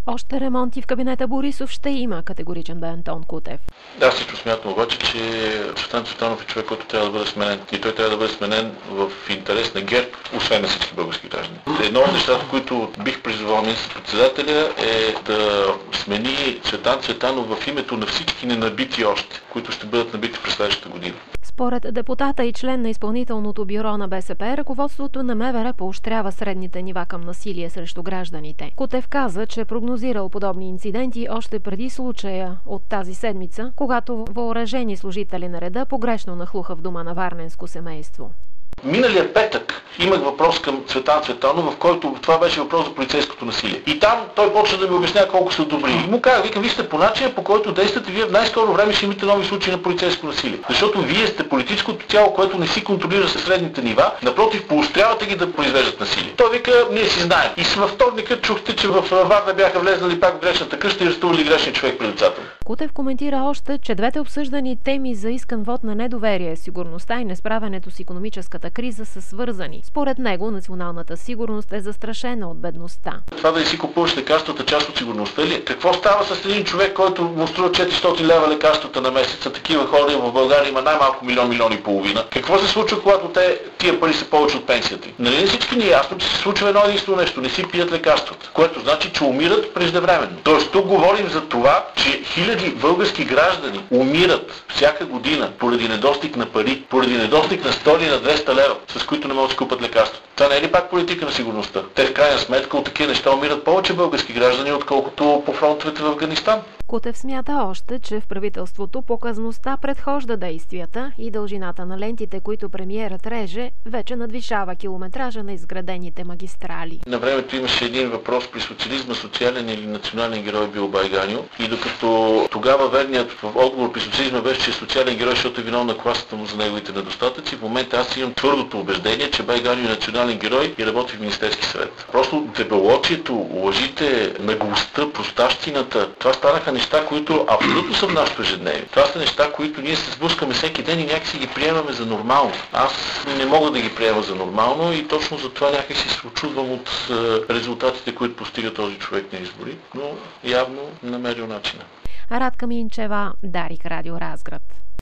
Още ремонти в кабинета Борисов ще има, категоричен бе Антон Кутев. Да, всичко смятам обаче, че Цветан Цветанов е човек, който трябва да бъде сменен. И той трябва да бъде сменен в интерес на ГЕРБ, освен на всички български граждани. Едно от нещата, които бих призовал министър-председателя, е да смени Цветан Цветанов в името на всички ненабити още, които ще бъдат набити през следващата година. Според депутата и член на изпълнителното бюро на БСП, ръководството на МВР поощрява средните нива към насилие срещу гражданите. Кутев каза, че е прогнозирал подобни инциденти още преди случая от тази седмица, когато въоръжени служители на реда погрешно нахлуха в дома на варненско семейство. Миналия петък имах въпрос към Цветан Цветанов, в който това беше въпрос за полицейското насилие. И там той почна да ми обяснява колко са добри. И му казах, викам, вие сте по начина, по който действате, вие в най-скоро време ще имате нови случаи на полицейско насилие. Защото вие сте политическото тяло, което не си контролира със средните нива, напротив, поощрявате ги да произвеждат насилие. Той вика, ние си знаем. И във вторника чухте, че в Варна бяха влезнали пак в грешната къща и арестували грешния човек пред децата. Кутев коментира още, че двете обсъждани теми за искан вод на недоверие, сигурността и несправянето с икономическата криза са свързани. Според него националната сигурност е застрашена от бедността. Това да си купуваш лекарствата част от сигурността ли? Какво става с един човек, който му струва 400 лева лекарствата на месеца? Такива хора в България има най-малко милион и половина. Какво се случва, когато тия пари са повече от пенсията? Нали всички ни е ясно, че се случва едно единствено нещо. Не си пият лекарствата, което значи, че умират преждевременно. Тоест тук говорим за това, че хиляди български граждани умират всяка година поради недостиг на пари, поради недостиг на 100 или на 200 лева, с които не могат да си купат лекарства. Това не е ли пак политика на сигурността? Те в крайна сметка от такива неща умират повече български граждани, отколкото по фронтовете в Афганистан. Кутев смята още, че в правителството показността предхожда действията и дължината на лентите, които премиерът реже, вече надвишава километража на изградените магистрали. На времето имаше един въпрос при социализма, социален или национален герой бил Байганю. И докато тогава верният отговор при социализма беше, че е социален герой, защото е виновна класата му за неговите недостатъци, в момента аз имам твърдото убеждение, че Байганю е национален герой и работи в Министерски съвет. Просто дебелоочието, лъжите, наглостта, простащината, това станаха неща, които абсолютно са в нашето ежедневие. Това са неща, които ние се сблъскаме всеки ден и някакси ги приемаме за нормално. Аз не мога да ги приема за нормално и точно за това някакси се очудвам от резултатите, които постига този човек на избори, но явно намерил начина. Радка Минчева, Дарик, Радио Разград.